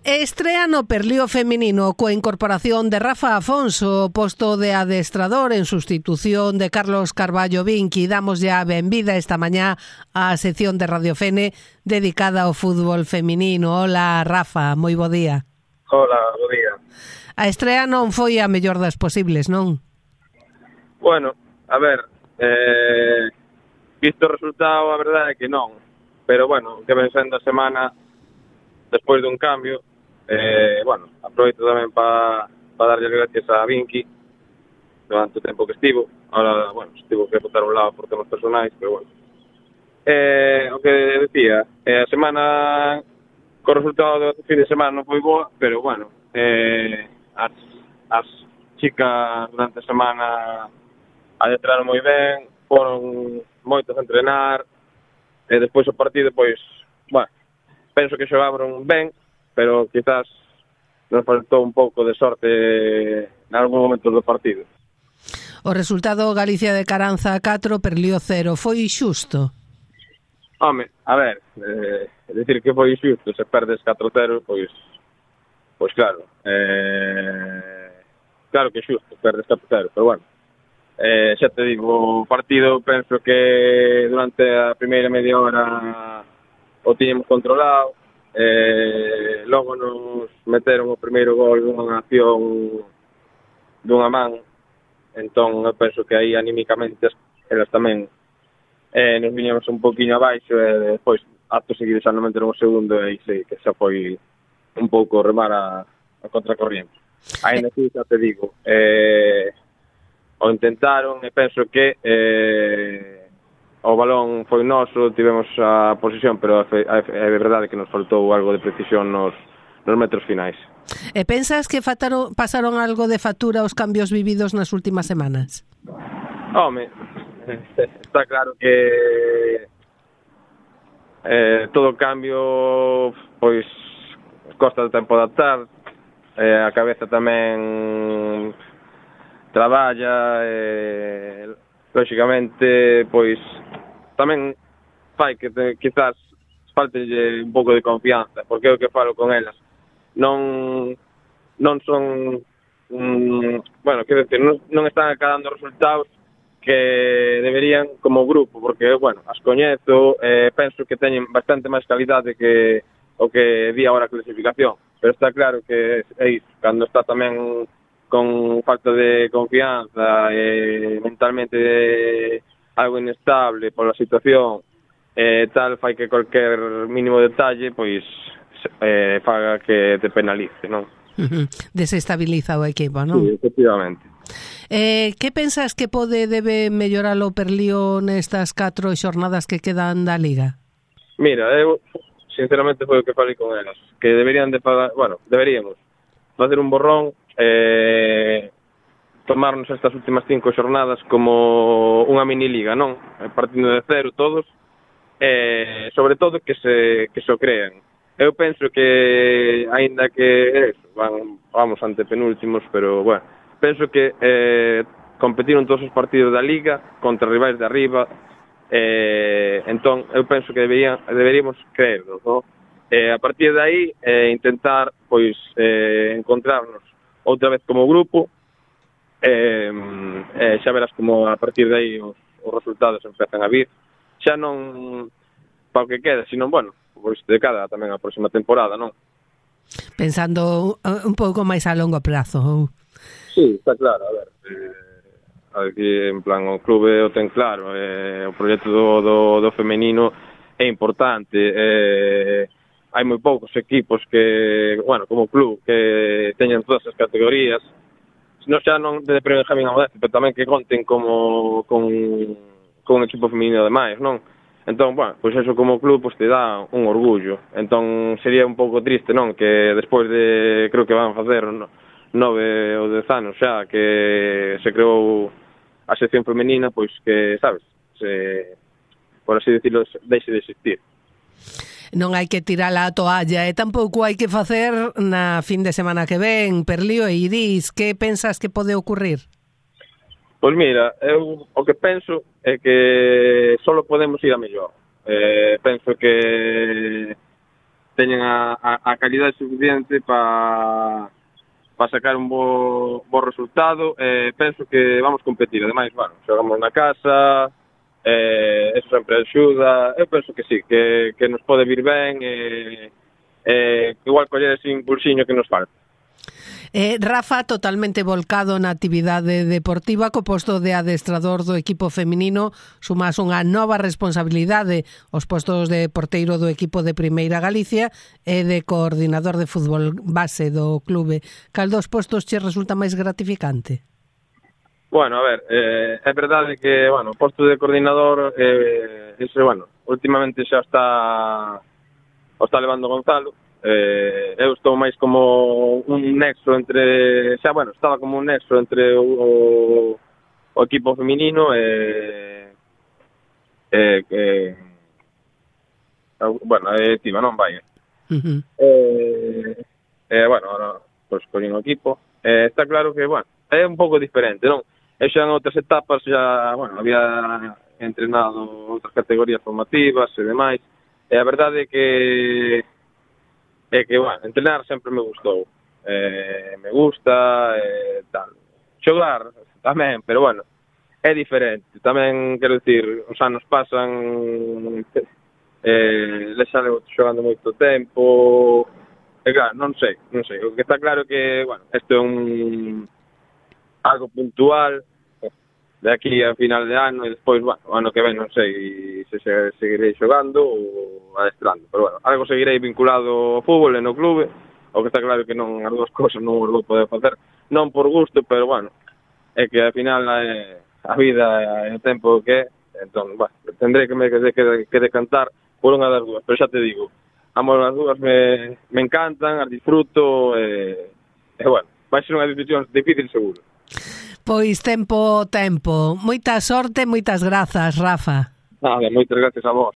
Estrea no Perlío feminino coa incorporación de Rafa Afonso, posto de adestrador en sustitución de Carlos Carballo Vinqui. Damos ya a benvida esta mañá á sección de Radio Fene dedicada ao fútbol feminino. Hola, Rafa, moi bo día. Hola, bo día. A estrea non foi a mellor das posibles, non? Bueno, a ver, visto o resultado, a verdade é que non. Pero, bueno, que ven sendo a semana despois dun cambio, bueno, aproveito tamén para darlle gracias a Vinqui durante o tempo que estivo. Ahora, bueno, estivo que botar un lado por temas personais, pero bueno. O que decía, a semana co resultado do fin de semana non foi boa, pero bueno, as chicas durante a semana adestraron moi ben, foron moitos a entrenar, e despois o partido, pois, bueno, penso que xogaron ben, pero quizás nos faltou un pouco de sorte en algún momento do partido. O resultado Galicia de Caranza 4, Perlío 0, foi xusto? Home, a ver, decir que foi xusto, se perdes 4-0, pois claro, claro que é xusto, perdes 4-0, pero bueno, xa te digo, o partido penso que durante a primeira media hora o tiñemos controlado, logo nos meteron o primeiro gol dunha acción dunha man, entón eu penso que aí anímicamente elas tamén nos viñamos un poquinho abaixo e depois acto seguido xa non meteron o segundo e aí sei que xa foi un pouco remar a contracorriente. Ainda que xa te digo, o intentaron e penso que o balón foi noso, tivemos a posición, pero é verdade que nos faltou algo de precisión nos metros finais. E pensas que pasaron algo de factura os cambios vividos nas últimas semanas? Home, está claro que todo cambio pois costa de tempo adaptar, a cabeza tamén traballa, lógicamente, pois tamén fai que quizás faltelle un pouco de confianza, porque é o que falo con elas. Non son, bueno, quero decir, non están acadando resultados que deberían como grupo, porque, bueno, as coñezo, penso que teñen bastante máis calidade que o que di agora a clasificación, pero está claro que é iso, cando está tamén con falta de confianza, mentalmente algo inestable pola situación, tal, fai que cualquier mínimo detalle, pois, faga que te penalice, non? Desestabiliza o equipo, non? Sí, efectivamente. Que pensas que debe mellorar o Perlío nestas 4 xornadas que quedan da Liga? Mira, eu, sinceramente, foi o que falei con elas, que deberíamos facer un borrón, tomarnos estas últimas 5 xornadas como unha mini liga, non? Partindo de cero todos, sobre todo que se o crean. Eu penso que, aínda que vamos ante penúltimos, pero, bueno, penso que competiron todos os partidos da liga contra rivais de arriba, entón eu penso que deberíamos creernos, non? A partir de aí, intentar, pois, encontrarnos outra vez como grupo, xa verás como a partir de aí os resultados empezan a vir, xa non para o que queda, sino, bueno, pois de cara tamén a próxima temporada, non? Pensando un pouco máis a longo prazo. Sí, está claro, a ver, aquí en plan o clube o ten claro, o proxecto do femenino é importante, hai moi poucos equipos que, bueno, como club, que teñen todas as categorías, xa non de Benjamín a Modeste, pero tamén que conten con un equipo femenino ademais, non? Entón, bueno, pois eso como club pois te dá un orgullo. Entón sería un pouco triste, non? Que despois de, creo que van a facer 9 ou 10 anos xa que se creou a sección femenina, pois que, sabes, por así decirlo, deixe de existir. Non hai que tirar a toalla e tampouco hai que facer na fin de semana que ven. Perlío e Iris, que pensas que pode ocurrir? Pois mira, eu o que penso é que só podemos ir a mellor. Penso que teñen a calidade suficiente para sacar un bo resultado. Penso que vamos competir, ademais, bueno, xogamos na casa, eso sempre axuda. Eu penso que sí, que nos pode vir ben, que igual coller ese impulsiño que nos falta. Rafa, totalmente volcado na actividade deportiva, co posto de adestrador do equipo feminino sumas unha nova responsabilidade, os postos de porteiro do equipo de Primeira Galicia e de coordinador de fútbol base do clube. Cal dos postos che resulta máis gratificante? Bueno, a ver, é verdade que, bueno, o posto de coordinador, últimamente xa o está levando Gonzalo. Eu estou máis como un nexo entre, estaba como un nexo entre o equipo feminino Tiva, non vai. Ahora, pois, collín o equipo. Está claro que, é un pouco diferente, non? Eu xa en outras etapas había entrenado outras categorías formativas e demais, e a verdade é que entrenar sempre me gustou. Me gusta, tal. Xogar tamén, pero é diferente. Tamén, quero dicir, os anos pasan, xa levo xogando moito tempo, e claro, non sei. O que está claro é que, isto é algo puntual, de aquí a final de ano, e despois, o ano que ven non sei se seguirei xogando ou adestrando, pero algo seguirei vinculado ao fútbol e no clube. O que está claro é que non, as dúas cousas non os vou poder facer, non por gusto, pero é que ao final a vida e o tempo que é, entón, tendrei que decantar por unha das dúas, pero xa te digo, ambas as dúas me encantan, as disfruto, vai ser unha decisión difícil seguro. Pois tempo. Moita sorte, moitas grazas, Rafa. Nada, moitas gracias a vos.